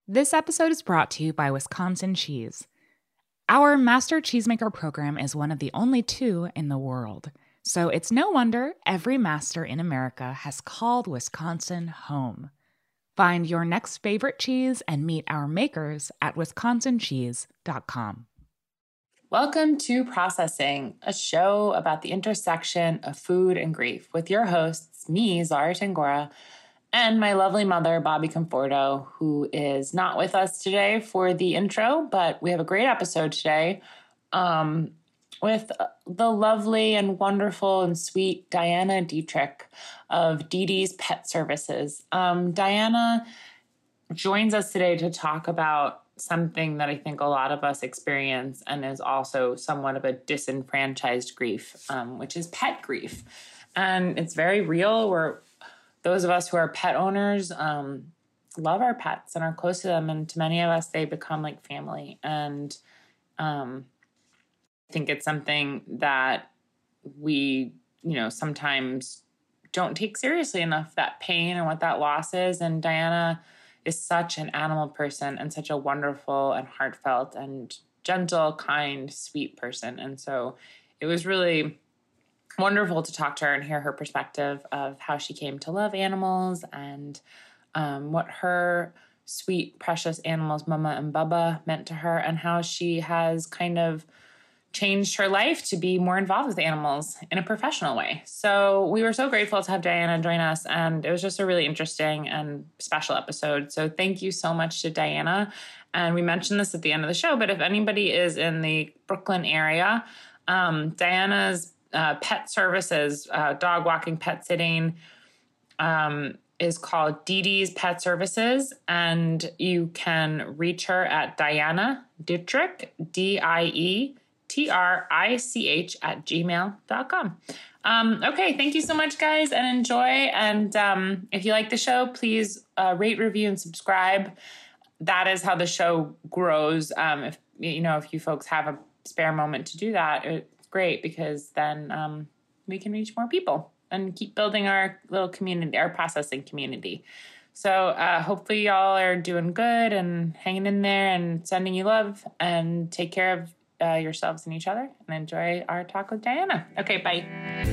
This episode is brought to you by Wisconsin Cheese. Our Master Cheesemaker program is one of the only 2 in the world, so it's no wonder every master in America has called Wisconsin home. Find your next favorite cheese and meet our makers at wisconsincheese.com. Welcome to Processing, a show about the intersection of food and grief with your hosts, me, Zara Tangora, and my lovely mother, Bobby Conforto, who is not with us today for the intro, but we have a great episode today with the lovely and wonderful and sweet Diana Dietrich of Dee Dee's Pet Services. Diana joins us today to talk about something that I think a lot of us experience and is also somewhat of a disenfranchised grief, which is pet grief. And it's very real. Those of us who are pet owners love our pets and are close to them. And to many of us, they become like family. And I think it's something that we, sometimes don't take seriously enough, that pain and what that loss is. And Diana is such an animal person and such a wonderful and heartfelt and gentle, kind, sweet person. And so it was really wonderful to talk to her and hear her perspective of how she came to love animals and what her sweet, precious animals, Mama and Bubba, meant to her, and how she has kind of changed her life to be more involved with animals in a professional way. So we were so grateful to have Diana join us, and it was just a really interesting and special episode. So thank you so much to Diana. And we mentioned this at the end of the show, but if anybody is in the Brooklyn area, Diana's pet services, dog walking, pet sitting, is called Dee Dee's Pet Services, and you can reach her at Diana Dietrich, DIETRICH @gmail.com. Okay, thank you so much, guys, and enjoy. And if you like the show, please rate, review, and subscribe. That is how the show grows. If you folks have a spare moment to do that, it's great, because then we can reach more people and keep building our little community, our processing community. So hopefully y'all are doing good and hanging in there and sending you love, and take care of yourselves and each other, and enjoy our talk with Diana. Okay, bye.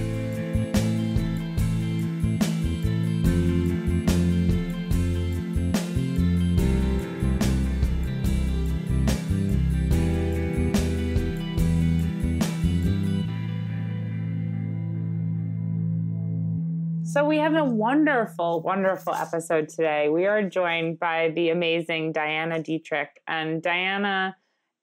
So we have a wonderful, wonderful episode today. We are joined by the amazing Diana Dietrich. And Diana,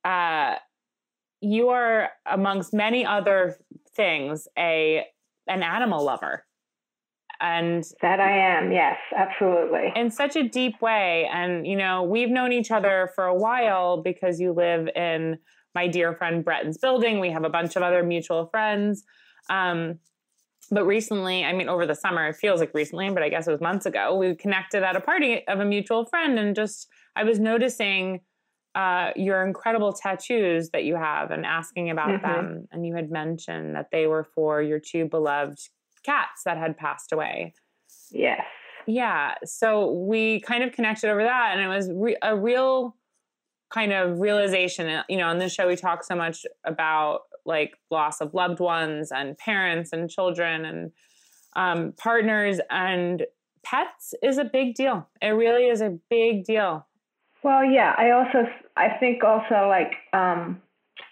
you are, amongst many other things, an animal lover. And that I am, yes, absolutely. In such a deep way. And, we've known each other for a while because you live in my dear friend Bretton's building. We have a bunch of other mutual friends. But recently, over the summer, it feels like recently, but I guess it was months ago, we connected at a party of a mutual friend, and I was noticing your incredible tattoos that you have and asking about them. And you had mentioned that they were for your 2 beloved cats that had passed away. Yes. Yeah. So we kind of connected over that, and it was a real kind of realization. On this show, we talk so much about like loss of loved ones and parents and children and partners, and pets is a big deal. It really is a big deal. Well, yeah, I think like, and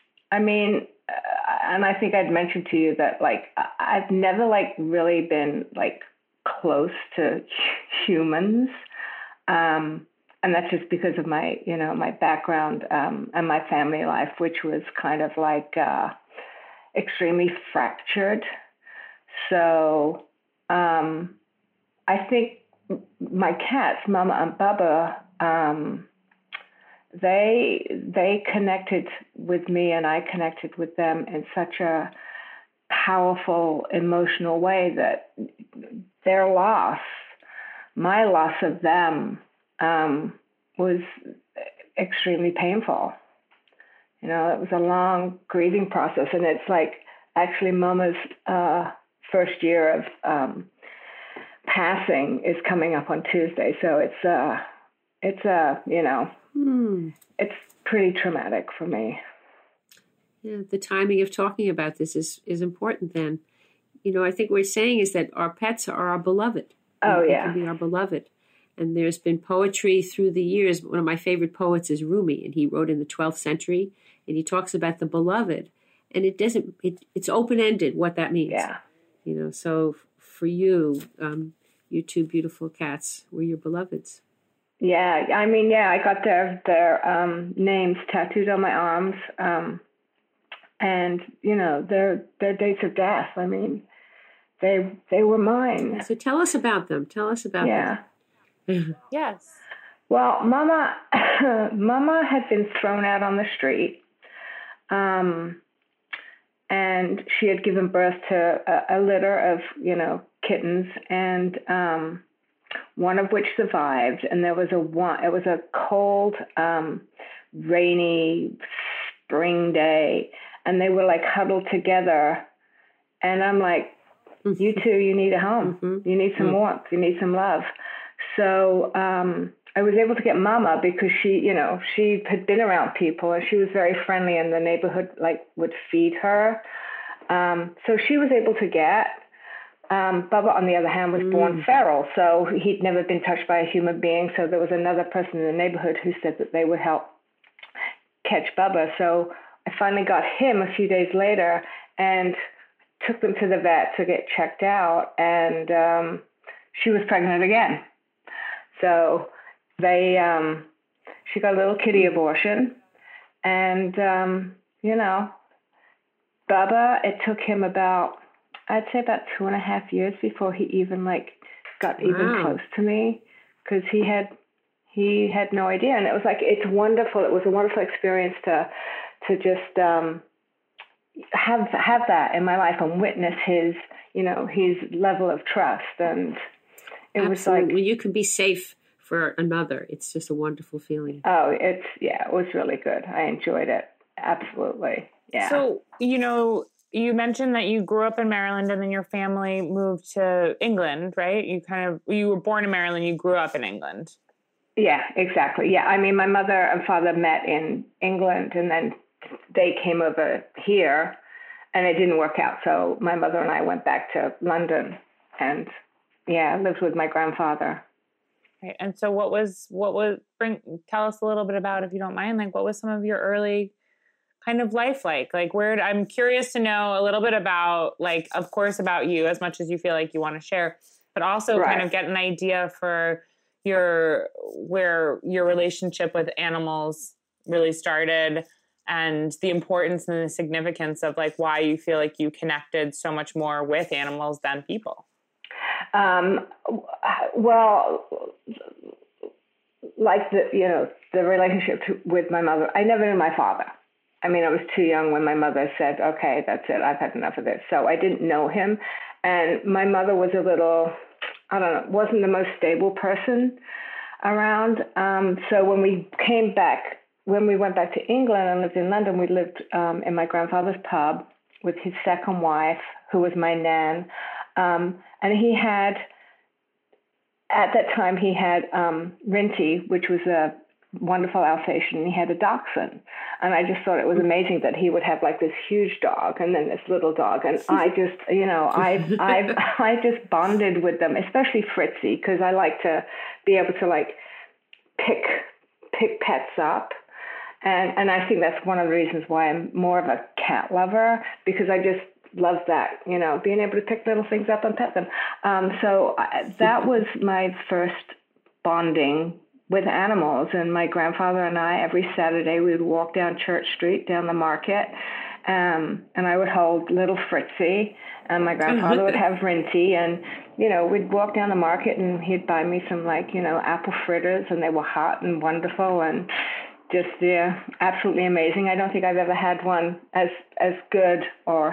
I think I'd mentioned to you that like, I've never like really been like close to humans. And that's just because of my, my background and my family life, which was kind of like extremely fractured. So I think my cats, Mama and Bubba, they connected with me, and I connected with them in such a powerful, emotional way that their loss, my loss of them, was extremely painful. It was a long grieving process, and it's like actually Mama's first year of passing is coming up on Tuesday, so it's it's pretty traumatic for me. Yeah, the timing of talking about this is important then. I think what we're saying is that our pets are our beloved. Oh, They yeah. can be our beloved. And there's been poetry through the years. One of my favorite poets is Rumi, and he wrote in the 12th century, and he talks about the beloved. And it's open-ended what that means. Yeah. So for you, you two beautiful cats were your beloveds. Yeah, I got their names tattooed on my arms, and their dates of death. I mean, they were mine. So tell us about them. Tell us about them. Yes. Well, Mama had been thrown out on the street, and she had given birth to a litter of kittens, and one of which survived. And it was a cold, rainy spring day, and they were like huddled together. And I'm like, you two, you need a home. Mm-hmm. You need some warmth. You need some love. So I was able to get Mama because she had been around people, and she was very friendly, and the neighborhood would feed her. So she was able to get. Bubba, on the other hand, was born feral, so he'd never been touched by a human being. So there was another person in the neighborhood who said that they would help catch Bubba. So I finally got him a few days later and took them to the vet to get checked out, and she was pregnant again. So she got a little kitty abortion, and Bubba, it took him I'd say about 2.5 years before he even got even close to me, because he had no idea. And it was it's wonderful. It was a wonderful experience to just have that in my life and witness his level of trust. And it Absolutely. was when you can be safe for another, it's just a wonderful feeling. Oh, it was really good. I enjoyed it. Absolutely. Yeah. So, you mentioned that you grew up in Maryland and then your family moved to England, right? You were born in Maryland, you grew up in England. Yeah, exactly. Yeah. I mean, my mother and father met in England, and then they came over here, and it didn't work out. So my mother and I went back to London and lived with my grandfather. Right. And so tell us a little bit about, if you don't mind, what was some of your early kind of life like? I'm curious to know a little bit about, of course, about you as much as you feel like you want to share, but also kind of get an idea for where your relationship with animals really started, and the importance and the significance of why you feel like you connected so much more with animals than people. Well, the relationship with my mother, I never knew my father. I mean, I was too young when my mother said, okay, that's it, I've had enough of this. So I didn't know him. And my mother was a little, wasn't the most stable person around. So when we went back to England and lived in London, we lived in my grandfather's pub with his second wife, who was my nan. And he had, at that time, Rinty, which was a wonderful Alsatian, and he had a dachshund. And I just thought it was amazing that he would have this huge dog and then this little dog. And I just, I just bonded with them, especially Fritzy, because I like to be able to pick pets up. And I think that's one of the reasons why I'm more of a cat lover, because I just love that, being able to pick little things up and pet them. So that was my first bonding with animals. And my grandfather and I, every Saturday, we would walk down Church Street, down the market, and I would hold little Fritzy, and my grandfather would have Rinty, and, we'd walk down the market, and he'd buy me some, apple fritters, and they were hot and wonderful, and just, absolutely amazing. I don't think I've ever had one as good, or,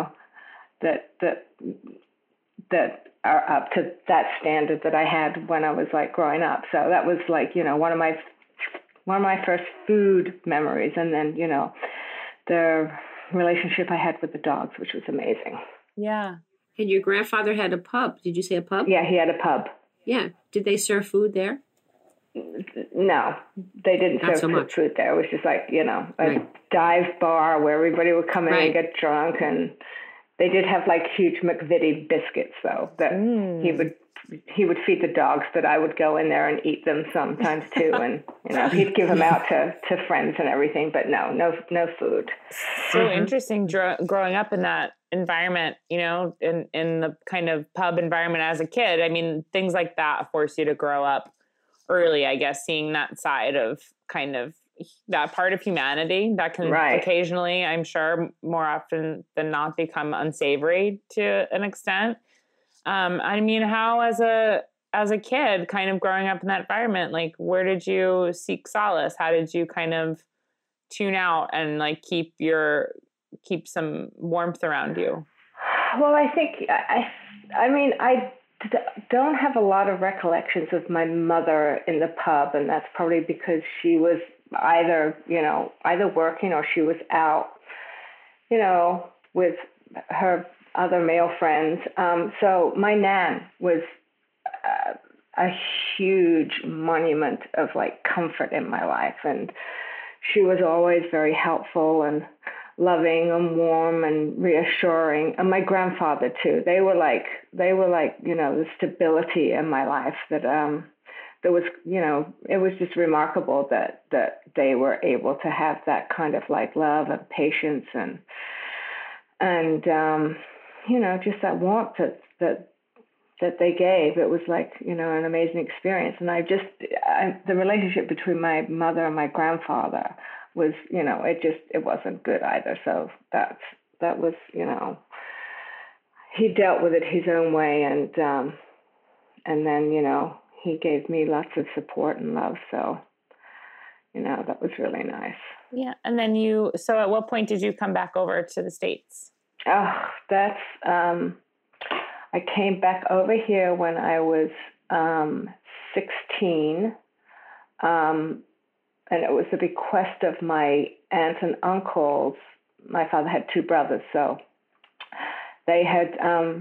that are up to that standard that I had when I was growing up. So that was one of my first food memories. And then, the relationship I had with the dogs, which was amazing. Yeah. And your grandfather had a pub. Did you say a pub? Yeah, he had a pub. Yeah. Did they serve food there? No, they didn't Not so serve much. food there. It was just like, a Right. dive bar where everybody would come in and Right. get drunk. And they did have like huge McVitie biscuits, though, that he would feed the dogs, but I would go in there and eat them sometimes too. And, he'd give them out to friends and everything, but no food. So interesting growing up in that environment, in the kind of pub environment as a kid. I mean, things like that force you to grow up early, I guess, seeing that side of kind of that part of humanity that can occasionally, I'm sure more often than not, become unsavory to an extent. I mean, how as a kid kind of growing up in that environment, like where did you seek solace? How did you kind of tune out and like keep some warmth around you? Well, I think I don't have a lot of recollections of my mother in the pub, and that's probably because she was either working or she was out, with her other male friends. So my nan was a huge monument of like comfort in my life, and she was always very helpful and loving and warm and reassuring. And my grandfather too. They were like the stability in my life that there was, it was just remarkable that they were able to have that kind of like love and patience and just that warmth that they gave. It was like, an amazing experience. And the relationship between my mother and my grandfather was, it wasn't good either. So that was, he dealt with it his own way. And then, he gave me lots of support and love. So, that was really nice. Yeah. And then so at what point did you come back over to the States? Oh, I came back over here when I was 16, and it was the bequest of my aunts and uncles. My father had two brothers, so they had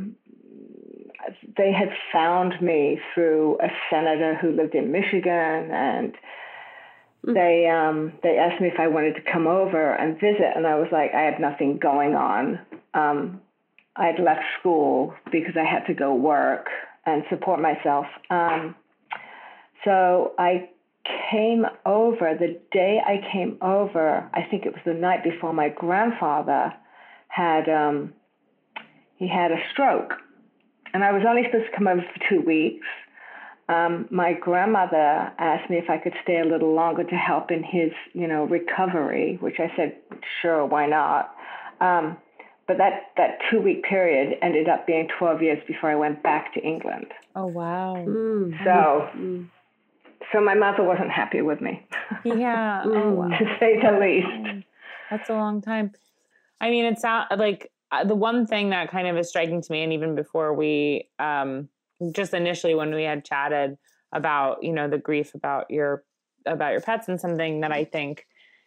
found me through a senator who lived in Michigan, and they asked me if I wanted to come over and visit, and I was like, I had nothing going on. I'd left school because I had to go work and support myself. So I came over. The day I came over, I think it was the night before my grandfather had he had a stroke. And I was only supposed to come over for 2 weeks. My grandmother asked me if I could stay a little longer to help in his, recovery, which I said, sure, why not? But that 2 week period ended up being 12 years before I went back to England. Oh, wow. So my mother wasn't happy with me. Yeah. Oh, wow. To say the least. That's a long time. I mean, it's like the one thing that kind of is striking to me, and even before we, just initially when we had chatted about, the grief about your pets, and something that I think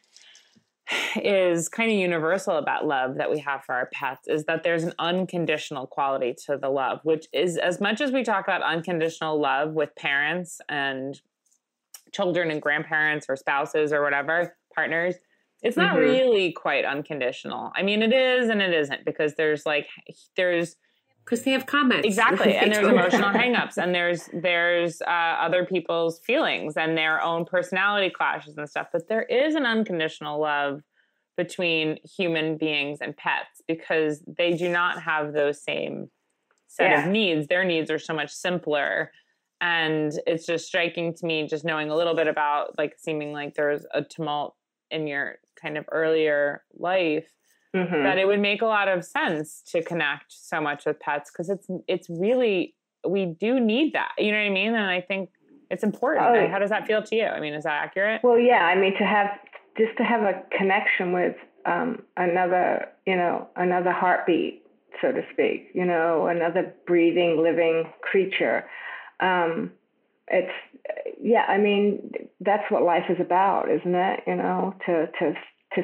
is kind of universal about love that we have for our pets is that there's an unconditional quality to the love, which is, as much as we talk about unconditional love with parents and children and grandparents or spouses or whatever, partners, it's not really quite unconditional. I mean, it is and it isn't, because there's because they have comments. Exactly. And there's emotional hangups, and there's other people's feelings and their own personality clashes and stuff. But there is an unconditional love between human beings and pets, because they do not have those same set of needs. Their needs are so much simpler. And it's just striking to me, just knowing a little bit about, like, seeming like there's a tumult in your kind of earlier life, that it would make a lot of sense to connect so much with pets, because it's really, we do need that. You know what I mean? And I think it's important. Oh, how does that feel to you? I mean, is that accurate? Well, yeah. I mean, to have a connection with another heartbeat, so to speak, another breathing, living creature. I mean, that's what life is about, isn't it? To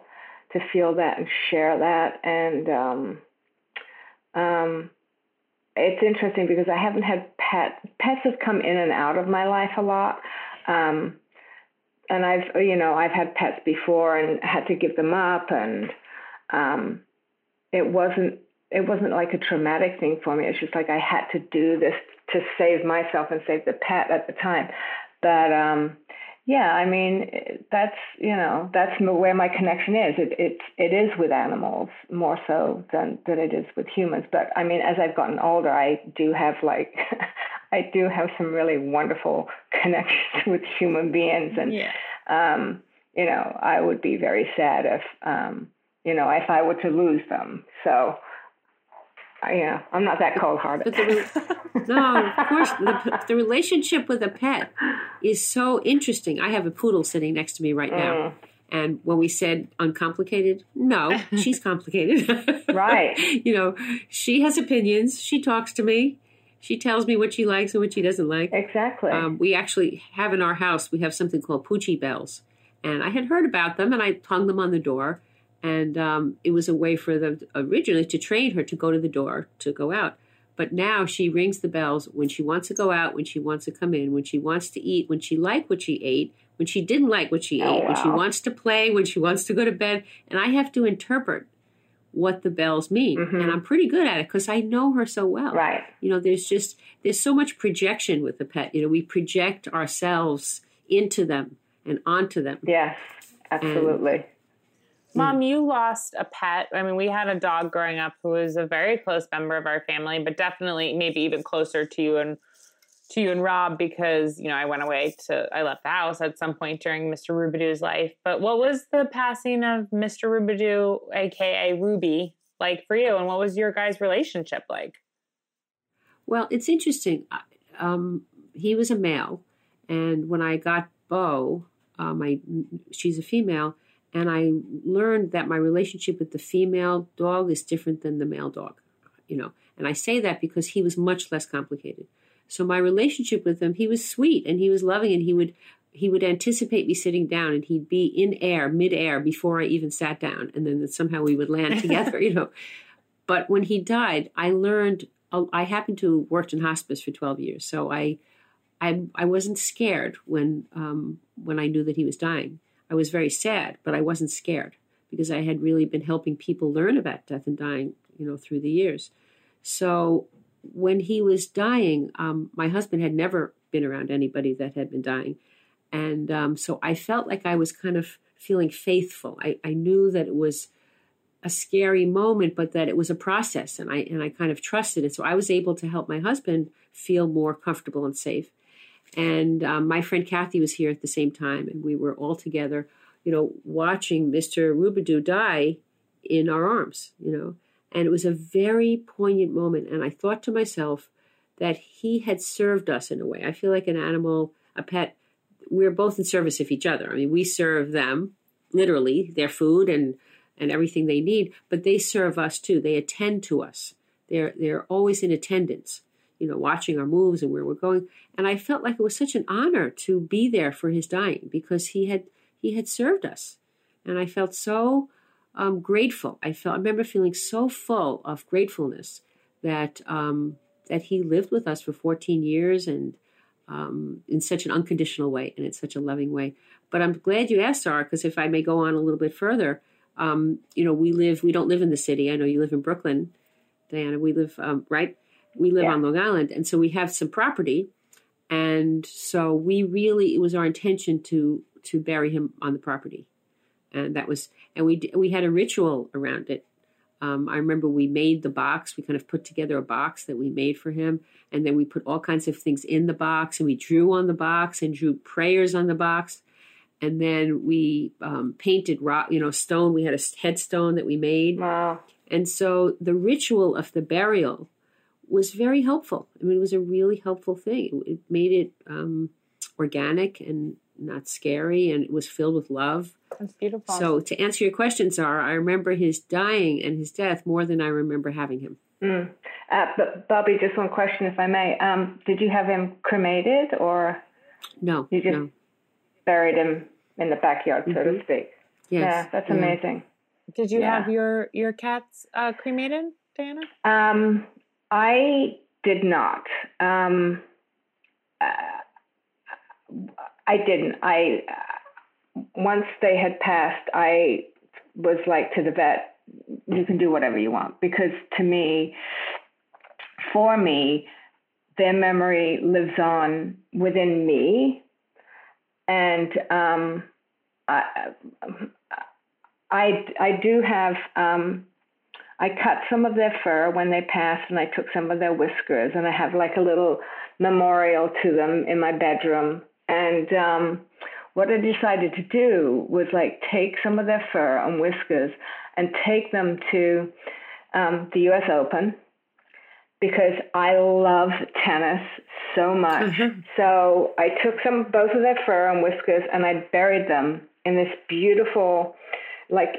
feel that and share that. And it's interesting because I haven't had pets. Pets have come in and out of my life a lot. And I've had pets before and had to give them up, and it wasn't like a traumatic thing for me. It's just like I had to do this to save myself and save the pet at the time. But yeah, I mean, that's where my connection is. It is with animals more so than it is with humans. But I mean, as I've gotten older, I do have some really wonderful connections with human beings, and I would be very sad if if I were to lose them. So. I'm not that cold-hearted. No, of course, the relationship with a pet is so interesting. I have a poodle sitting next to me right now. And when we said uncomplicated, no, she's complicated. Right. She has opinions. She talks to me. She tells me what she likes and what she doesn't like. Exactly. We actually have in our house, we have something called Poochie bells. And I had heard about them, and I hung them on the door. And it was a way for them originally to train her to go to the door, to go out. But now she rings the bells when she wants to go out, when she wants to come in, when she wants to eat, when she liked what she ate, when she didn't like what she ate, when she wants to play, when she wants to go to bed. And I have to interpret what the bells mean. Mm-hmm. And I'm pretty good at it because I know her so well. Right. There's so much projection with the pet. We project ourselves into them and onto them. Yes, absolutely. Mom, you lost a pet. I mean, we had a dog growing up who was a very close member of our family, but definitely maybe even closer to you and Rob, because, I I left the house at some point during Mr. Roubidou's life. But what was the passing of Mr. Roubidou, aka Ruby, like for you? And what was your guys' relationship like? Well, it's interesting. He was a male. And when I got Bo, she's a female. And I learned that my relationship with the female dog is different than the male dog, And I say that because he was much less complicated. So my relationship with him, he was sweet and he was loving, and he would anticipate me sitting down, and he'd be in midair before I even sat down, and then somehow we would land together, But when he died, I learned. I happened to have worked in hospice for 12 years, so I wasn't scared when I knew that he was dying. I was very sad, but I wasn't scared because I had really been helping people learn about death and dying, through the years. So when he was dying, my husband had never been around anybody that had been dying. And so I felt like I was kind of feeling faithful. I knew that it was a scary moment, but that it was a process, and I kind of trusted it. So I was able to help my husband feel more comfortable and safe. And my friend Kathy was here at the same time, and we were all together, watching Mr. Roubidou die in our arms, And it was a very poignant moment. And I thought to myself that he had served us in a way. I feel like an animal, a pet, we're both in service of each other. I mean, we serve them, literally, their food and everything they need, but they serve us too. They attend to us. They're always in attendance, watching our moves and where we're going. And I felt like it was such an honor to be there for his dying because he had served us. And I felt so grateful. I remember feeling so full of gratefulness that he lived with us for 14 years and in such an unconditional way and in such a loving way. But I'm glad you asked, Sarah, because if I may go on a little bit further, we don't live in the city. I know you live in Brooklyn, Diana. We live, right? We live on Long Island. And so we have some property. And so it was our intention to bury him on the property. And we had a ritual around it. I remember we made the box. We kind of put together a box that we made for him. And then we put all kinds of things in the box, and we drew on the box and drew prayers on the box. And then we painted stone. We had a headstone that we made. Wow. And so the ritual of the burial was very helpful. I mean, it was a really helpful thing. It made it organic and not scary, and it was filled with love. That's beautiful. So to answer your question, Sarah, I remember his dying and his death more than I remember having him. But Bobby, just one question, if I may. Did you have him cremated, or no? You just buried him in the backyard, so to speak? Yes. Yeah, that's amazing. Did you have your cats cremated, Diana? I did not. I didn't. Once they had passed, I was like to the vet, you can do whatever you want, because for me, their memory lives on within me, and I do have. I cut some of their fur when they passed, and I took some of their whiskers, and I have like a little memorial to them in my bedroom. And what I decided to do was like take some of their fur and whiskers and take them to the U.S. Open, because I love tennis so much. Mm-hmm. So I took both of their fur and whiskers, and I buried them in this beautiful, like,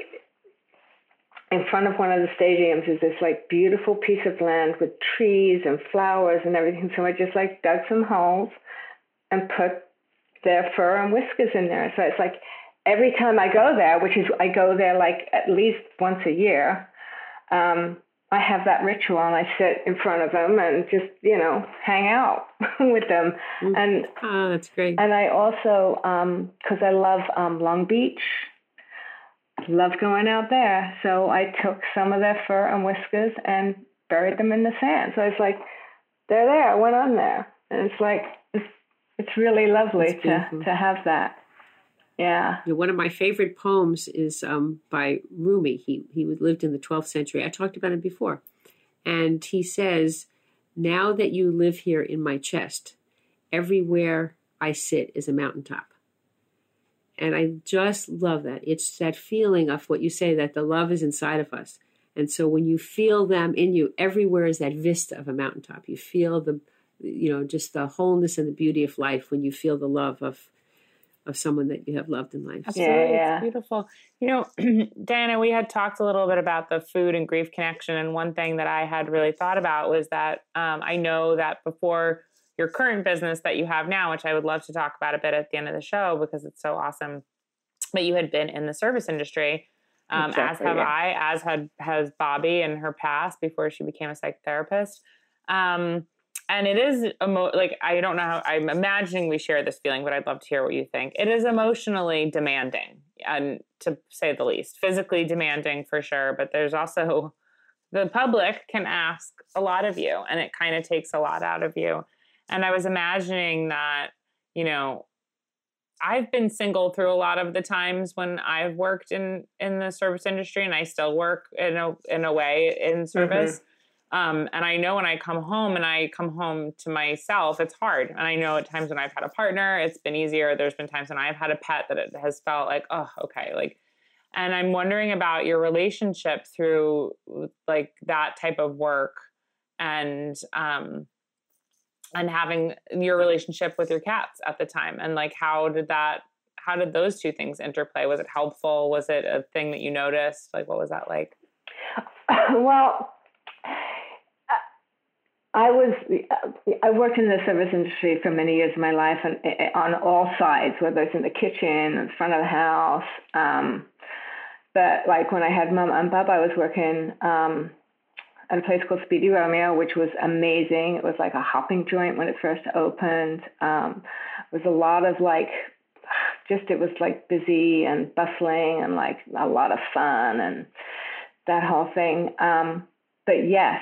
in front of one of the stadiums is this like beautiful piece of land with trees and flowers and everything. So I just like dug some holes and put their fur and whiskers in there. So it's like every time I go there, I go there like at least once a year, I have that ritual, and I sit in front of them and just, hang out with them. And that's great. And I also, because I love Long Beach, love going out there. So I took some of their fur and whiskers and buried them in the sand. So it's like, they're there. I went on there. And it's like, it's really lovely to have that. Yeah. One of my favorite poems is by Rumi. He lived in the 12th century. I talked about him before. And he says, now that you live here in my chest, everywhere I sit is a mountaintop. And I just love that. It's that feeling of what you say, that the love is inside of us. And so when you feel them in you, everywhere is that vista of a mountaintop. You feel just the wholeness and the beauty of life when you feel the love of someone that you have loved in life. Absolutely. Yeah. It's beautiful. Diana, we had talked a little bit about the food and grief connection. And one thing that I had really thought about was that I know that before your current business that you have now, which I would love to talk about a bit at the end of the show because it's so awesome, but you had been in the service industry, exactly, as have I, as has Bobby in her past before she became a psychotherapist. And it is, I don't know how, I'm imagining we share this feeling, but I'd love to hear what you think. It is emotionally demanding, and to say the least, physically demanding for sure, but there's also, the public can ask a lot of you, and it kind of takes a lot out of you. And I was imagining that, I've been single through a lot of the times when I've worked in the service industry, and I still work in a way in service. Mm-hmm. And I know when I come home to myself, it's hard. And I know at times when I've had a partner, it's been easier. There's been times when I've had a pet that it has felt like, oh, okay. And I'm wondering about your relationship through like that type of work and having your relationship with your cats at the time. And like, how did those two things interplay? Was it helpful? Was it a thing that you noticed? Like, what was that like? Well, I worked in the service industry for many years of my life, and on all sides, whether it's in the kitchen, in front of the house. But like when I had Mom and Bub, I was working at a place called Speedy Romeo, which was amazing. It was like a hopping joint when it first opened. It was a lot of it was like busy and bustling and like a lot of fun and that whole thing. But yes,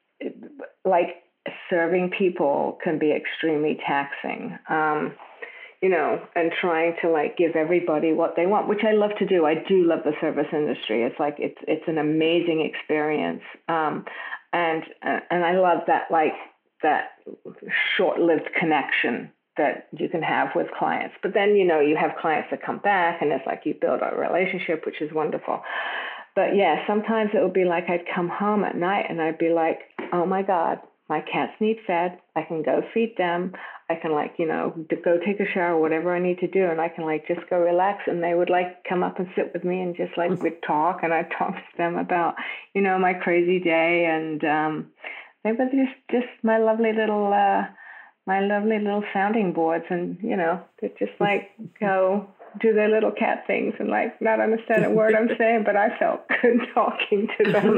serving people can be extremely taxing, and trying to give everybody what they want, which I love to do. I do love the service industry. It's it's an amazing experience. And I love that, that short-lived connection that you can have with clients. But then, you have clients that come back and it's you build a relationship, which is wonderful. But yeah, sometimes it would be I'd come home at night and I'd be like, oh my God, my cats need fed. I can go feed them. I can go take a shower, whatever I need to do. And I can just go relax. And they would come up and sit with me and just we'd talk, and I'd talk to them about, my crazy day. And they were just my lovely little sounding boards. And, they'd just go do their little cat things and not understand a word I'm saying, but I felt good talking to them. Yeah.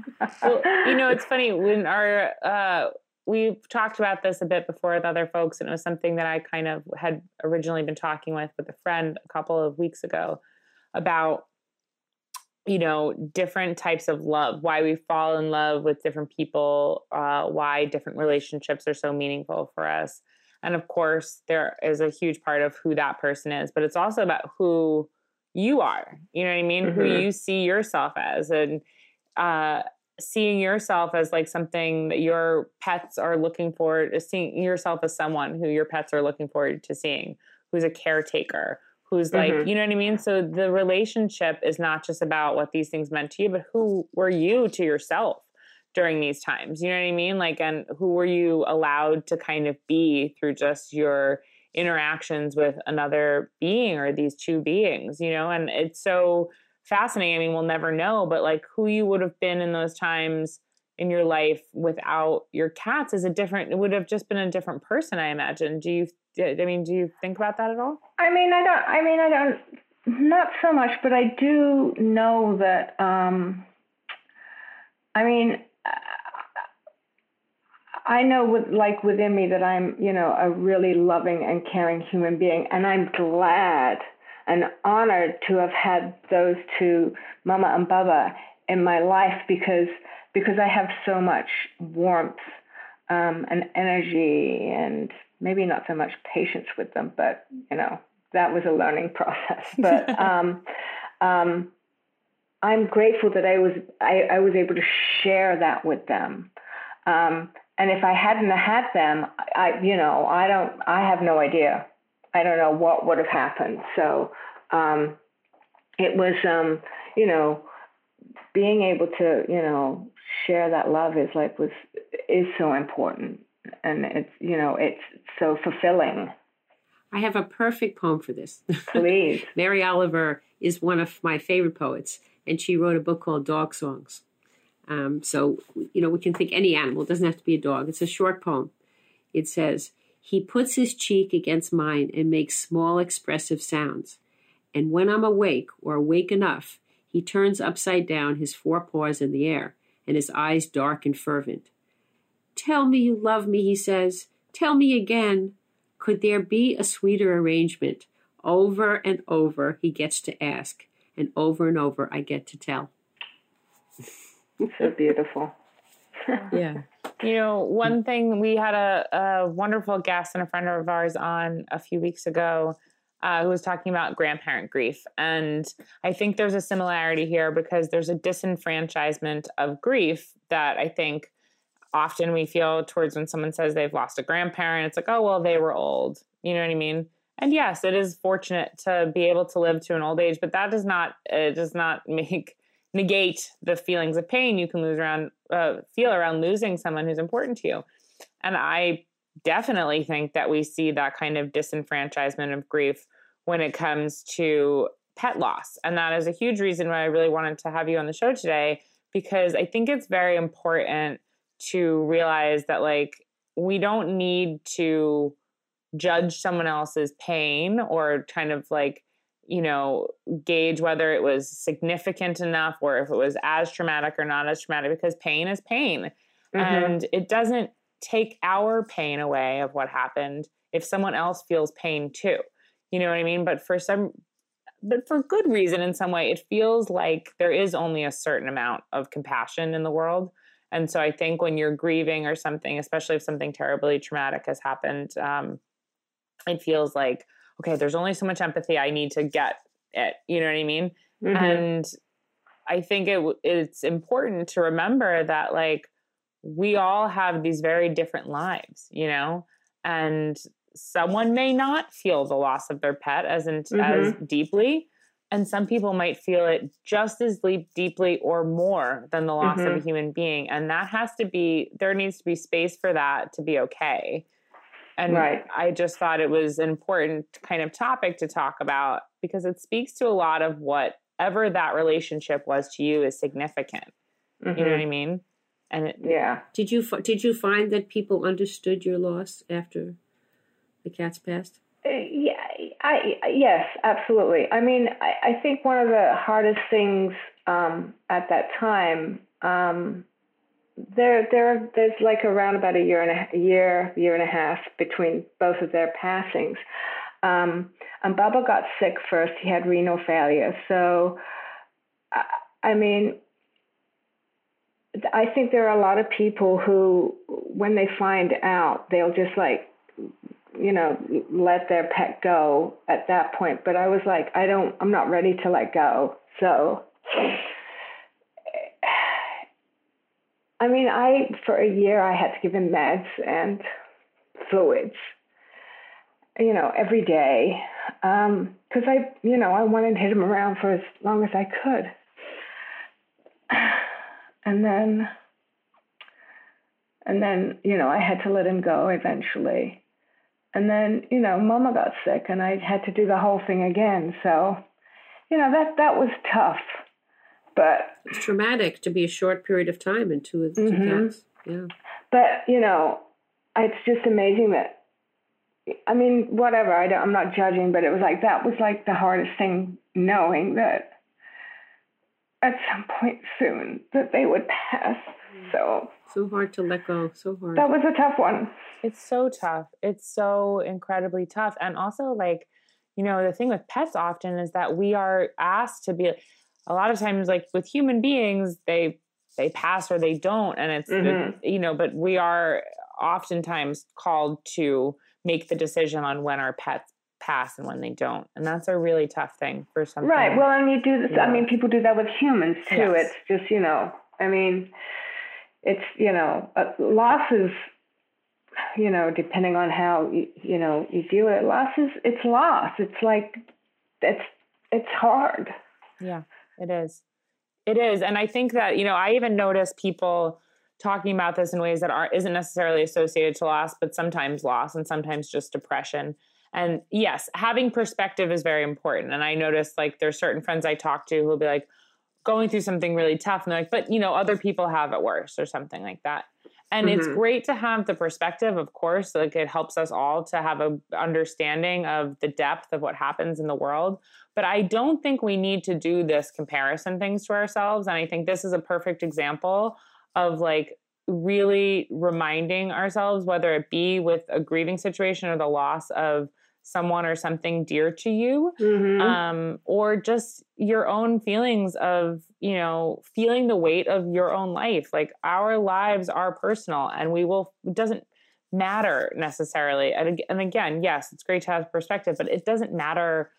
Well, it's funny when we've talked about this a bit before with other folks, and it was something that I kind of had originally been talking with a friend a couple of weeks ago about, different types of love, why we fall in love with different people, why different relationships are so meaningful for us. And of course, there is a huge part of who that person is, but it's also about who you are, you know what I mean? Mm-hmm. Who you see yourself as, and seeing yourself as like something that your pets are looking forward to seeing, yourself as someone who your pets are looking forward to seeing, who's a caretaker, who's like, you know what I mean? So the relationship is not just about what these things meant to you, but who were you to yourself during these times? You know what I mean? Like, and who were you allowed to kind of be through just your interactions with another being or these two beings, and it's so fascinating. I mean, we'll never know, but like who you would have been in those times in your life without your cats it would have just been a different person, I imagine. Do you think about that at all? I don't, not so much, but I do know that, I know within me that I'm, a really loving and caring human being. And I'm glad and honored to have had those two, Mama and Baba, in my life because I have so much warmth and energy and maybe not so much patience with them, but, that was a learning process. But I'm grateful that I was able to share that with them. And if I hadn't had them, I have no idea. I don't know what would have happened. So it was, being able to, share that love is so important, and it's so fulfilling. I have a perfect poem for this. Please. Mary Oliver is one of my favorite poets, and she wrote a book called Dog Songs. So, we can think any animal. It doesn't have to be a dog. It's a short poem. It says, "He puts his cheek against mine and makes small expressive sounds. And when I'm awake or awake enough, he turns upside down his forepaws in the air and his eyes dark and fervent. 'Tell me you love me,' he says. 'Tell me again.' Could there be a sweeter arrangement? Over and over he gets to ask, and over I get to tell." So beautiful. Yeah. One thing, we had a wonderful guest and a friend of ours on a few weeks ago who was talking about grandparent grief. And I think there's a similarity here because there's a disenfranchisement of grief that I think often we feel towards when someone says they've lost a grandparent. It's like, oh, well, they were old. You know what I mean? And yes, it is fortunate to be able to live to an old age, but that does not negate the feelings of pain you can feel around losing someone who's important to you. And I definitely think that we see that kind of disenfranchisement of grief when it comes to pet loss. And that is a huge reason why I really wanted to have you on the show today, because I think it's very important to realize that we don't need to judge someone else's pain or kind of gauge whether it was significant enough or if it was as traumatic or not as traumatic, because pain is pain. Mm-hmm. And it doesn't take our pain away of what happened if someone else feels pain too. You know what I mean? But for good reason in some way, it feels like there is only a certain amount of compassion in the world. And so I think when you're grieving or something, especially if something terribly traumatic has happened, it feels like, okay, there's only so much empathy I need to get it. You know what I mean? Mm-hmm. And I think it's important to remember that we all have these very different lives, and someone may not feel the loss of their pet as deeply. And some people might feel it just as deeply or more than the loss of a human being. And there needs to be space for that to be okay. And right. I just thought it was an important kind of topic to talk about because it speaks to a lot of whatever that relationship was to you is significant. Mm-hmm. You know what I mean? And yeah. Did you find that people understood your loss after the cats passed? Yes, absolutely. I mean, I think one of the hardest things at that time there's like around about a year and a half between both of their passings. And Baba got sick first. He had renal failure. So, I mean, I think there are a lot of people who, when they find out, they'll just like, let their pet go at that point. But I was like, I'm not ready to let go. So, I mean, for a year, I had to give him meds and fluids, every day. Because I wanted to hit him around for as long as I could. And then, I had to let him go eventually. And then, Mama got sick and I had to do the whole thing again. So, that was tough. But it's traumatic to be a short period of time in two cats. Yeah. But, it's just amazing that, I mean, whatever, I'm not judging, but it was like, that was like the hardest thing, knowing that at some point soon that they would pass. So hard to let go. So hard. That was a tough one. It's so tough. It's so incredibly tough. And also, like, the thing with pets often is that we are asked to be, a lot of times, like with human beings, they pass or they don't. And it's, but we are oftentimes called to make the decision on when our pets pass and when they don't. And that's a really tough thing for some people. Right. Well, and you do this. I mean, people do that with humans too. Yes. It's just, I mean, it's, losses, depending on how, you deal with it, it's loss. It's like, it's hard. Yeah, it is. It is. And I think that, I even notice people talking about this in ways that isn't necessarily associated to loss, but sometimes loss and sometimes just depression. And yes, having perspective is very important. And I notice like there's certain friends I talk to who will be like going through something really tough. And they're like, but other people have it worse or something like that. And it's great to have the perspective, of course, like it helps us all to have a understanding of the depth of what happens in the world. But I don't think we need to do this comparison things to ourselves. And I think this is a perfect example of like really reminding ourselves, whether it be with a grieving situation or the loss of someone or something dear to you, or just your own feelings of, feeling the weight of your own life. Like our lives are personal and it doesn't matter necessarily. And again, yes, it's great to have perspective, but it doesn't matter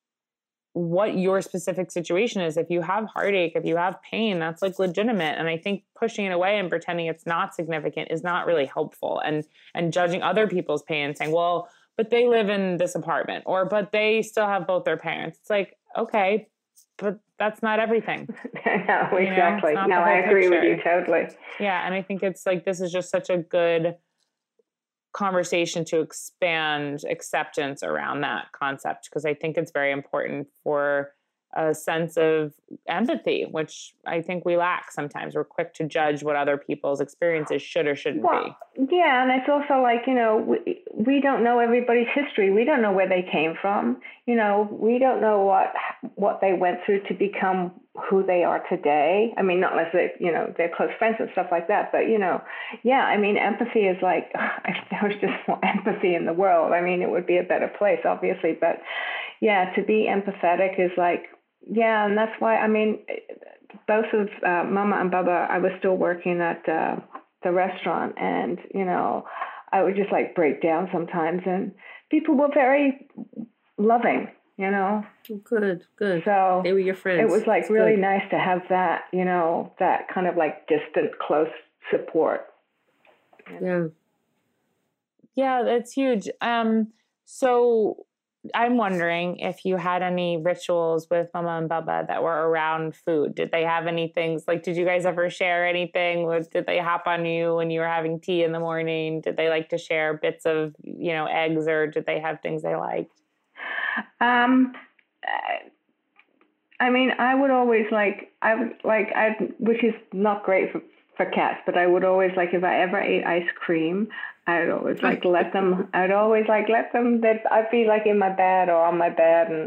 what your specific situation is. If you have heartache, if you have pain, that's like legitimate. And I think pushing it away and pretending it's not significant is not really helpful. And judging other people's pain and saying, well, but they live in this apartment, but they still have both their parents. It's like, okay, but that's not everything. No, exactly. No, I agree with you totally. Yeah. And I think it's like, this is just such a good conversation to expand acceptance around that concept, because I think it's very important for a sense of empathy, which I think we lack sometimes. We're quick to judge what other people's experiences should or shouldn't be. Yeah, and it's also like, we don't know everybody's history. We don't know where they came from. We don't know what they went through to become who they are today. I mean, not unless they're close friends and stuff like that. But, yeah, I mean, empathy is like, if there was just more empathy in the world, I mean, it would be a better place, obviously. But yeah, to be empathetic is like, yeah, and that's why, I mean, both of Mama and Baba, I was still working at the restaurant, and, I would just like break down sometimes, and people were very loving, Good. So they were your friends. It was like really nice to have that, that kind of like distant, close support. Yeah. Yeah, that's huge. So I'm wondering if you had any rituals with Mama and Baba that were around food. Did they have any things, like, did you guys ever share anything? Did they hop on you when you were having tea in the morning? Did they like to share bits of, eggs, or did they have things they liked? I mean, I would always which is not great for cats, but I would always if I ever ate ice cream, I'd always let them, I'd be like in my bed or on my bed, and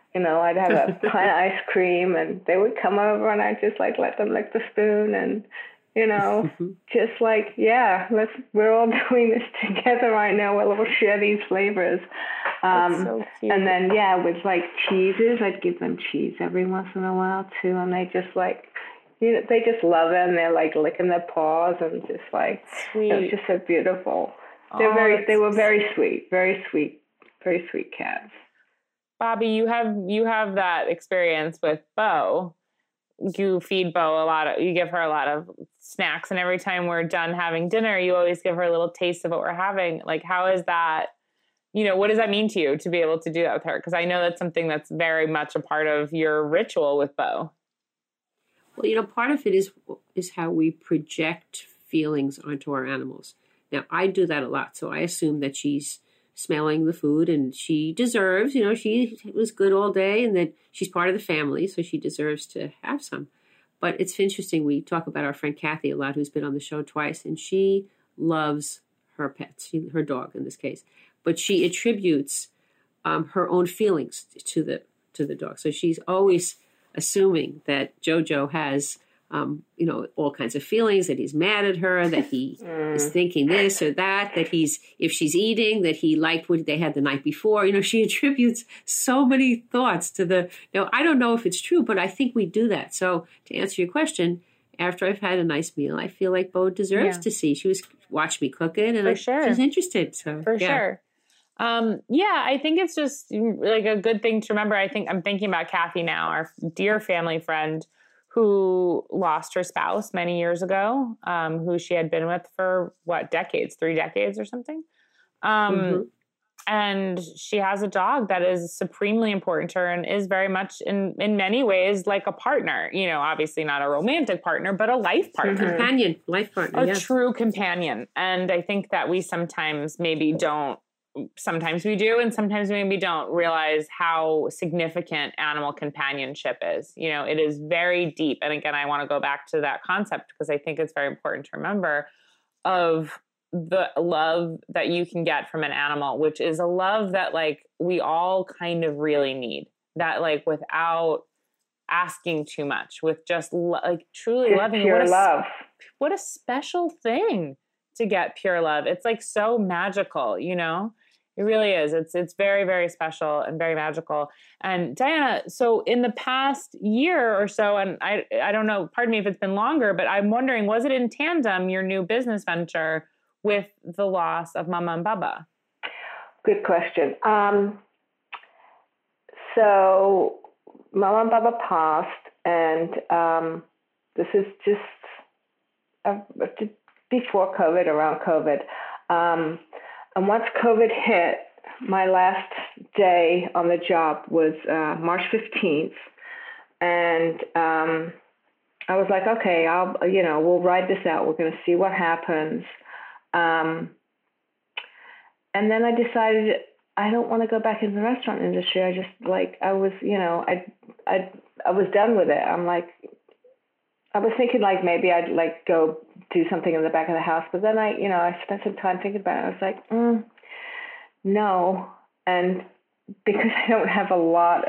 I'd have a pint of ice cream, and they would come over, and I'd just like let them lick the spoon, and just like, we're all doing this together right now. We'll share these flavors. That's so cute. And then with like cheeses, I'd give them cheese every once in a while too, and they just like, they just love it, and they're like licking their paws and just like, sweet. It was just so beautiful. They were very sweet cats. Bobby, you have that experience with Bo. You feed Bo you give her a lot of snacks, and every time we're done having dinner, you always give her a little taste of what we're having. Like, how is that, what does that mean to you to be able to do that with her? Because I know that's something that's very much a part of your ritual with Bo. Well, part of it is how we project feelings onto our animals. Now, I do that a lot, so I assume that she's smelling the food, and she deserves, she was good all day, and that she's part of the family, so she deserves to have some. But it's interesting, we talk about our friend Kathy a lot, who's been on the show twice, and she loves her pets, her dog in this case, but she attributes her own feelings to the dog. So she's always assuming that Jojo has all kinds of feelings, that he's mad at her, that he is thinking this or that if she's eating, that he liked what they had the night before. She attributes so many thoughts to I don't know if it's true, but I think we do that. So to answer your question, after I've had a nice meal, I feel like Bo deserves to see. She watched me cook it, and she's interested. So for sure. I think it's just like a good thing to remember. I'm thinking about Kathy now, our dear family friend, who lost her spouse many years ago, who she had been with for 3 decades or something. And she has a dog that is supremely important to her and is very much in many ways like a partner, obviously not a romantic partner, but a life partner. Companion, life partner. A true companion. And I think that we sometimes maybe don't. Sometimes we do, and sometimes we maybe don't realize how significant animal companionship is. It is very deep. And again, I want to go back to that concept because I think it's very important to remember of the love that you can get from an animal, which is a love that like we all kind of really need, that like without asking too much, with just like truly loving. Pure love. What a special thing to get pure love. It's like so magical, It really is. It's very, very special and very magical. And Diana, so in the past year or so, and I don't know, pardon me if it's been longer, but I'm wondering, was it in tandem, your new business venture, with the loss of Mama and Baba? Good question. So Mama and Baba passed, and this is just before COVID, around COVID. And once COVID hit, my last day on the job was March 15th. And I was like, okay, we'll ride this out. We're going to see what happens. And then I decided I don't want to go back into the restaurant industry. I just I was done with it. I'm like, I was thinking like maybe I'd like go do something in the back of the house, but then I spent some time thinking about it. I was like, no. And because I don't have a lot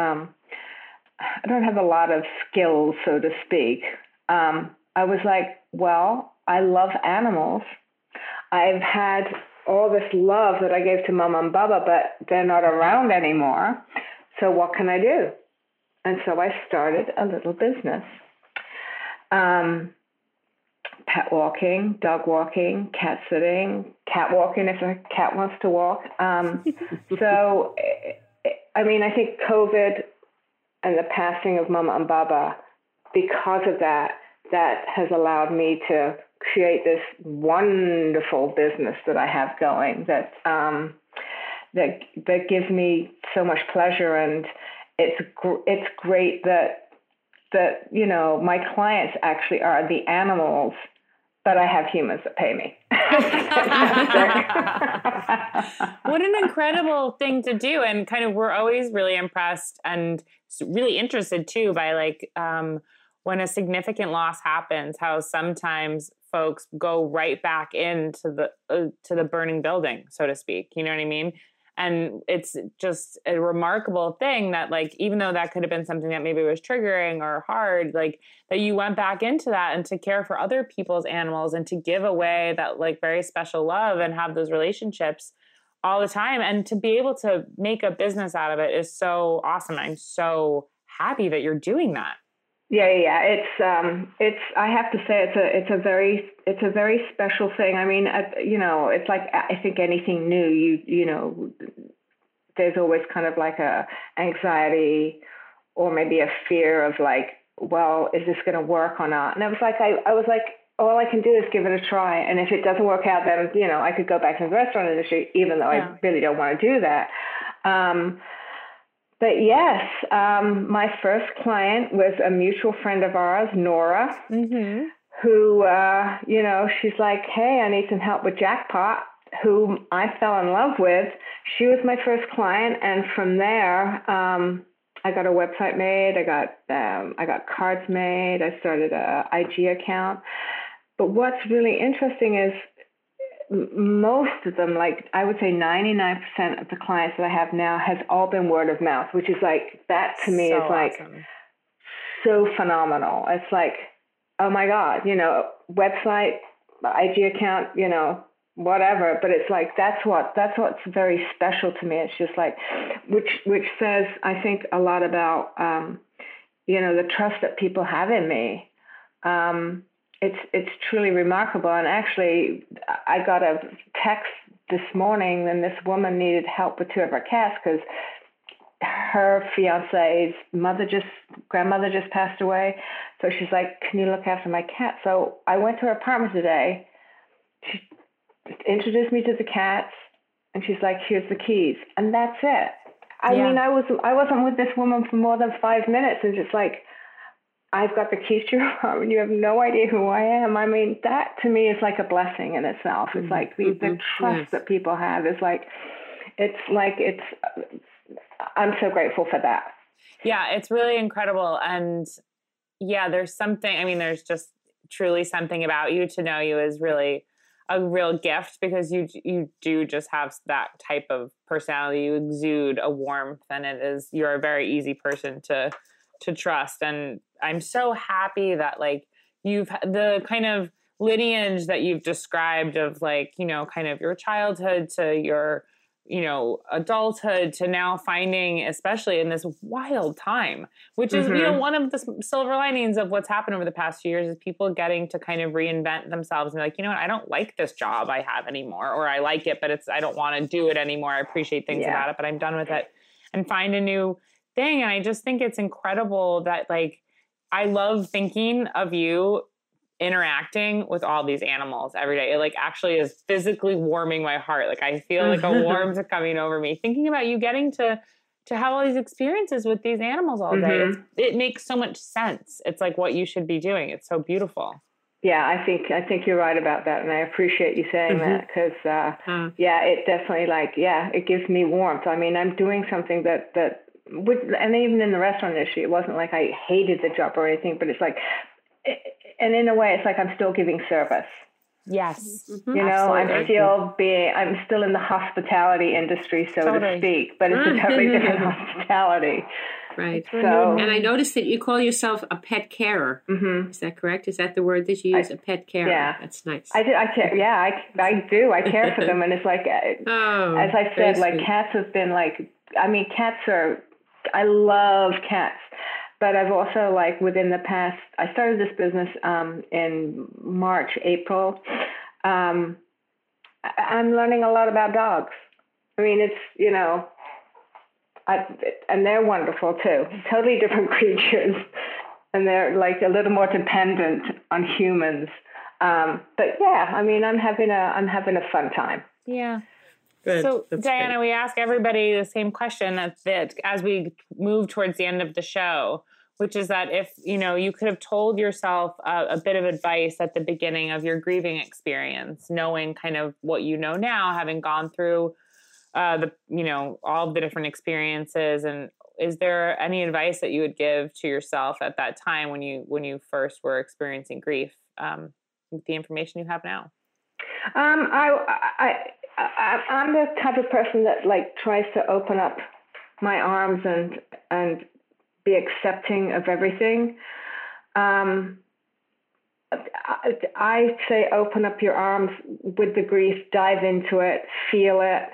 of skills, so to speak, I was like, well, I love animals. I've had all this love that I gave to Mama and Baba, but they're not around anymore. So what can I do? And so I started a little business. Pet walking, dog walking, cat sitting, cat walking if a cat wants to walk. So, I think COVID and the passing of Mama and Baba, because of that has allowed me to create this wonderful business that I have going that gives me so much pleasure. And it's great that my clients actually are the animals, but I have humans that pay me. What an incredible thing to do. And kind of, we're always really impressed and really interested too by when a significant loss happens, how sometimes folks go right back into the burning building, so to speak. You know what I mean? And it's just a remarkable thing that like, even though that could have been something that maybe was triggering or hard, like that you went back into that and to care for other people's animals and to give away that like very special love and have those relationships all the time. And to be able to make a business out of it is so awesome. I'm so happy that you're doing that. Yeah. It's, I have to say it's a very special thing. I mean, it's like, I think anything new, you know, there's always kind of like a anxiety or maybe a fear of like, well, is this going to work or not? And I was like, all I can do is give it a try. And if it doesn't work out, then, you know, I could go back to the restaurant industry, even though I really don't want to do that. But yes, my first client was a mutual friend of ours, Nora, who, you know, she's like, hey, I need some help with Jackpot, who I fell in love with. She was my first client. And from there, I got a website made. I got cards made. I started a IG account. But what's really interesting is most of them, like I would say 99% of the clients that I have now has all been word of mouth, which is like, that to me is like awesome. So phenomenal. It's like, oh my God, you know, website, IG account, you know, whatever. But it's like, that's what's very special to me. It's just like, which says, I think a lot about, you know, the trust that people have in me. It's truly remarkable. And actually, I got a text this morning, and this woman needed help with two of her cats because her fiance's grandmother just passed away. So she's like, can you look after my cat? So I went to her apartment today. She introduced me to the cats, and she's like, here's the keys. And that's it. I mean, I wasn't with this woman for more than 5 minutes, and just like, I've got the keys to your apartment. You have no idea who I am. I mean, that to me is like a blessing in itself. It's like the trust that people have is like, I'm so grateful for that. Yeah, it's really incredible. And yeah, there's just truly something about you. To know you is really a real gift, because you do just have that type of personality. You exude a warmth, and you're a very easy person to trust. And I'm so happy that like you've the kind of lineage that you've described of like, you know, kind of your childhood to your, you know, adulthood to now finding, especially in this wild time, which is, you know, one of the silver linings of what's happened over the past few years is people getting to kind of reinvent themselves and like, you know what, I don't like this job I have anymore, or I like it, but I don't want to do it anymore. I appreciate things about it, but I'm done with it, and find a new thing. And I just think it's incredible that like, I love thinking of you interacting with all these animals every day. It like actually is physically warming my heart. Like I feel like a warmth coming over me thinking about you getting to have all these experiences with these animals all day. It makes so much sense. It's like what you should be doing. It's so beautiful. Yeah, I think you're right about that. And I appreciate you saying that because, it definitely it gives me warmth. I mean, I'm doing something that and even in the restaurant industry, it wasn't like I hated the job or anything, but it's like, and in a way, it's like I'm still giving service. Yes. You know, I'm still in the hospitality industry, so to speak, but it's a totally different hospitality. Right. So, and I noticed that you call yourself a pet carer. Is that correct? Is that the word that you use? A pet carer. Yeah. That's nice. I care. Yeah, I do. I care for them. And it's like, as I said, like cats have been like, I mean, I love cats. But I've also like within the past, I started this business in March, April. I'm learning a lot about dogs. I mean, it's, you know, and they're wonderful too. Totally different creatures. And they're like a little more dependent on humans. But yeah, I mean, I'm having a fun time. Yeah. Good. So, that's Diana, great. We ask everybody the same question that as we move towards the end of the show, which is that if, you know, you could have told yourself a bit of advice at the beginning of your grieving experience, knowing kind of what you know now, having gone through all the different experiences, and is there any advice that you would give to yourself at that time when you first were experiencing grief with the information you have now? I'm the type of person that like tries to open up my arms and be accepting of everything. I say open up your arms with the grief, dive into it, feel it,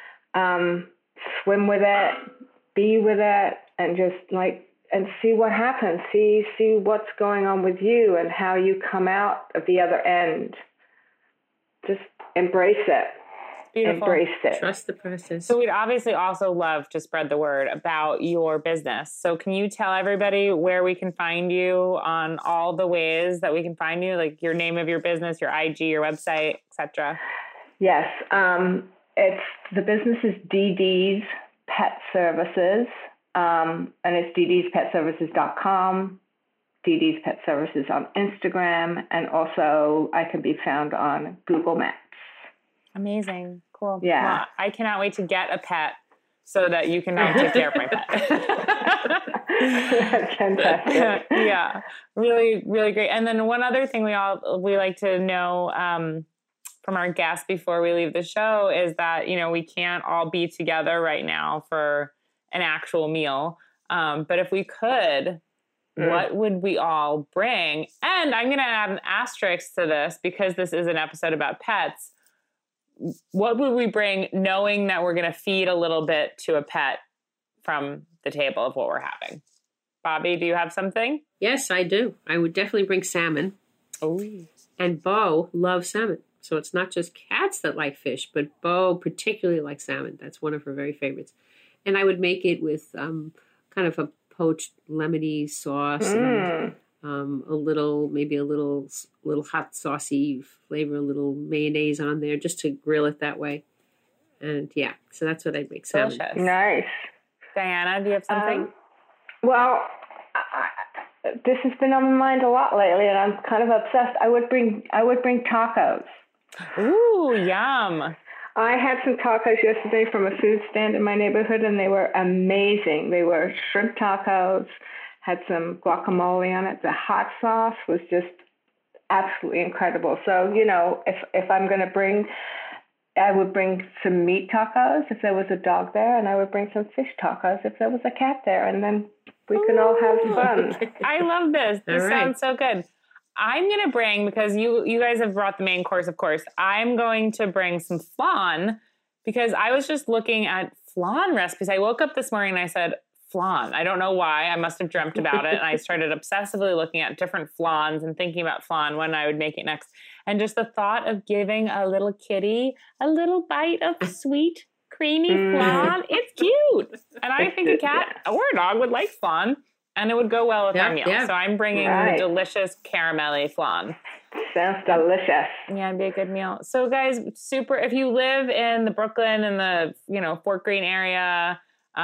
swim with it, be with it, and just like, and see what happens. See what's going on with you and how you come out of the other end. Just embrace it. Beautiful. Embrace it. Trust the process. So we'd obviously also love to spread the word about your business. So can you tell everybody where we can find you on all the ways that we can find you, like your name of your business, your IG, your website, etc.? Yes. The business is DD's Pet Services, and it's ddspetservices.com, DD's Pet Services on Instagram, and also I can be found on Google Maps. Amazing. Cool. Yeah. Well, I cannot wait to get a pet so that you can now take care of my pet. That's fantastic. Yeah. Really, really great. And then one other thing we like to know from our guests before we leave the show is that, we can't all be together right now for an actual meal. But if we could, what would we all bring? And I'm going to add an asterisk to this because this is an episode about pets. What would we bring knowing that we're going to feed a little bit to a pet from the table of what we're having? Bobby, do you have something? Yes, I do. I would definitely bring salmon. Oh. And Bo loves salmon. So it's not just cats that like fish, but Bo particularly likes salmon. That's one of her very favorites. And I would make it with kind of a poached lemony sauce and maybe a little hot saucy flavor, a little mayonnaise on there just to grill it that way. And yeah, so that's what I'd make. Salmon. Delicious. Nice. Diana, do you have something? Well, this has been on my mind a lot lately, and I'm kind of obsessed. I would bring tacos. Ooh, yum. I had some tacos yesterday from a food stand in my neighborhood, and they were amazing. They were shrimp tacos, had some guacamole on it. The hot sauce was just absolutely incredible. So, if I'm going to bring, I would bring some meat tacos if there was a dog there, and I would bring some fish tacos if there was a cat there, and then we can all have fun. I love this. This sounds so good. I'm going to bring, because you guys have brought the main course, of course, I'm going to bring some flan because I was just looking at flan recipes. I woke up this morning and I said, flan. I don't know why. I must have dreamt about it. And I started obsessively looking at different flans and thinking about flan when I would make it next. And just the thought of giving a little kitty a little bite of sweet, creamy flan, it's cute. And I think a cat or a dog would like flan. And it would go well with our meal. Yeah. So I'm bringing the delicious caramelly flan. Sounds delicious. Yeah, it'd be a good meal. So guys, if you live in the Brooklyn and the, Fort Greene area,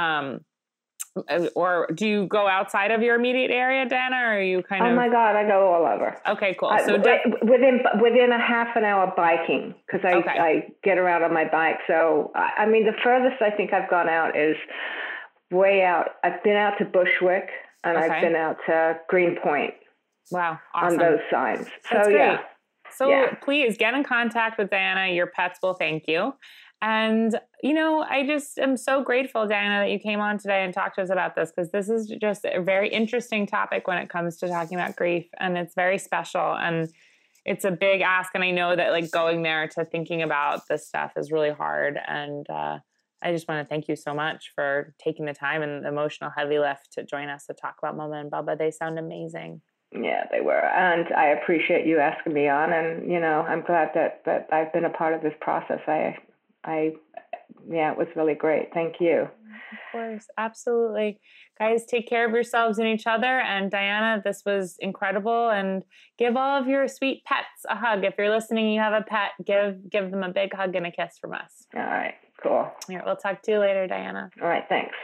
or do you go outside of your immediate area, Dana, or are you kind of? Oh my God, I go all over. Okay, cool. So within a half an hour biking, because I get around on my bike. So, the furthest I think I've gone out is way out. I've been out to Bushwick. And I've been out to Greenpoint. Wow. Awesome. On those sides. That's great. So please get in contact with Diana. Your pets will thank you. And, I just am so grateful, Diana, that you came on today and talked to us about this, because this is just a very interesting topic when it comes to talking about grief. And it's very special. And it's a big ask. And I know that going there to thinking about this stuff is really hard. And, I just want to thank you so much for taking the time and the emotional heavy lift to join us to talk about Mama and Bubba. They sound amazing. Yeah, they were. And I appreciate you asking me on. And, I'm glad that I've been a part of this process. It was really great. Thank you. Of course. Absolutely. Guys, take care of yourselves and each other. And Diana, this was incredible. And give all of your sweet pets a hug. If you're listening, you have a pet, give them a big hug and a kiss from us. All right. Cool. All right, we'll talk to you later, Diana. All right, thanks.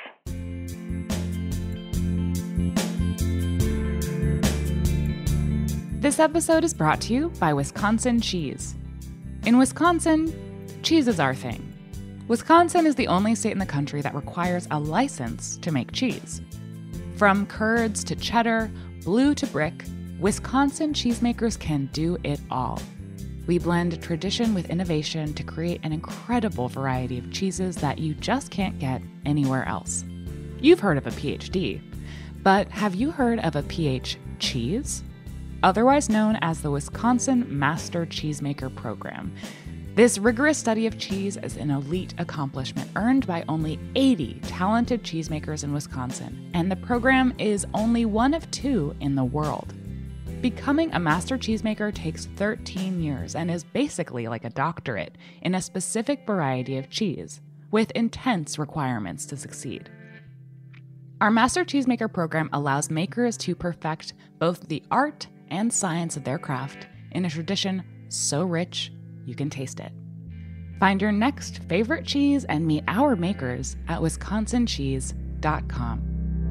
This episode is brought to you by Wisconsin Cheese. In Wisconsin, cheese is our thing. Wisconsin is the only state in the country that requires a license to make cheese. From curds to cheddar, blue to brick, Wisconsin cheesemakers can do it all. We blend tradition with innovation to create an incredible variety of cheeses that you just can't get anywhere else. You've heard of a PhD, but have you heard of a PH Cheese? Otherwise known as the Wisconsin Master Cheesemaker Program. This rigorous study of cheese is an elite accomplishment earned by only 80 talented cheesemakers in Wisconsin, and the program is only one of 2 in the world. Becoming a master cheesemaker takes 13 years and is basically like a doctorate in a specific variety of cheese, with intense requirements to succeed. Our Master Cheesemaker program allows makers to perfect both the art and science of their craft in a tradition so rich you can taste it. Find your next favorite cheese and meet our makers at wisconsincheese.com.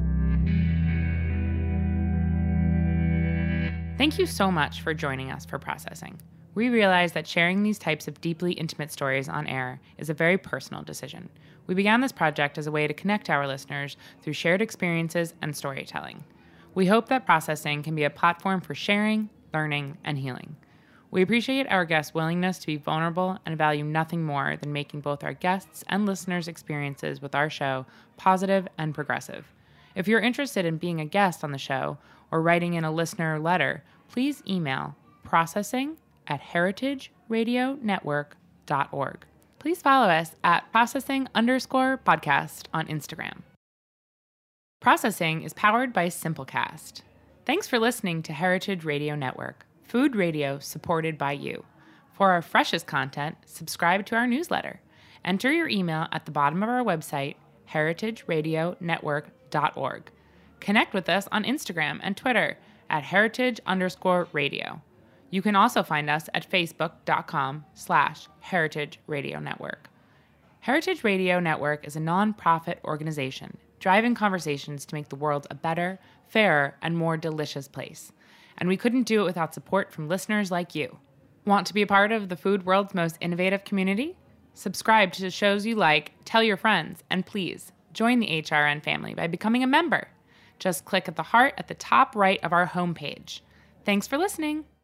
Thank you so much for joining us for Processing. We realize that sharing these types of deeply intimate stories on air is a very personal decision. We began this project as a way to connect our listeners through shared experiences and storytelling. We hope that Processing can be a platform for sharing, learning, and healing. We appreciate our guests' willingness to be vulnerable and value nothing more than making both our guests' and listeners' experiences with our show positive and progressive. If you're interested in being a guest on the show or writing in a listener letter, please email processing@heritageradionetwork.org. Please follow us at processing_podcast on Instagram. Processing is powered by Simplecast. Thanks for listening to Heritage Radio Network, food radio supported by you. For our freshest content, subscribe to our newsletter. Enter your email at the bottom of our website, heritageradionetwork.org. Connect with us on Instagram and Twitter at heritage_radio. You can also find us at facebook.com/Heritage Radio Network. Heritage Radio Network is a nonprofit organization driving conversations to make the world a better, fairer, and more delicious place. And we couldn't do it without support from listeners like you. Want to be a part of the food world's most innovative community? Subscribe to the shows you like, tell your friends, and please join the HRN family by becoming a member. Just click at the heart at the top right of our homepage. Thanks for listening.